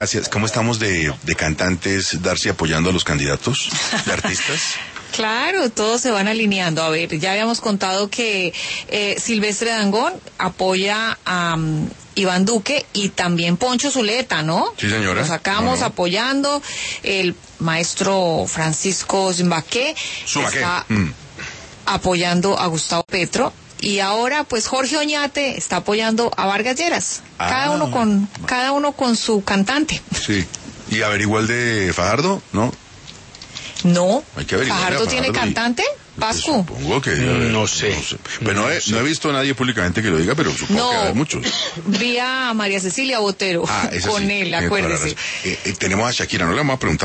Gracias. ¿Cómo estamos de cantantes, Darcy, apoyando a los candidatos, de artistas? Claro, todos se van alineando. A ver, ya habíamos contado que Silvestre Dangond apoya a Iván Duque y también Poncho Zuleta, ¿no? Sí, señora. Lo sacamos apoyando. El maestro Francisco Zumbaqué está apoyando a Gustavo Petro. Y ahora, pues, Jorge Oñate está apoyando a Vargas Lleras. Cada uno con su cantante. Sí. ¿Y averiguó el de Fajardo? ¿No? No. Hay que averiguar. ¿Fajardo tiene cantante? Pascu. Supongo que... No sé. Pero no he visto a nadie públicamente que lo diga, pero supongo que hay muchos. Vi a María Cecilia Botero con él, acuérdese. Tenemos a Shakira, no le vamos a preguntar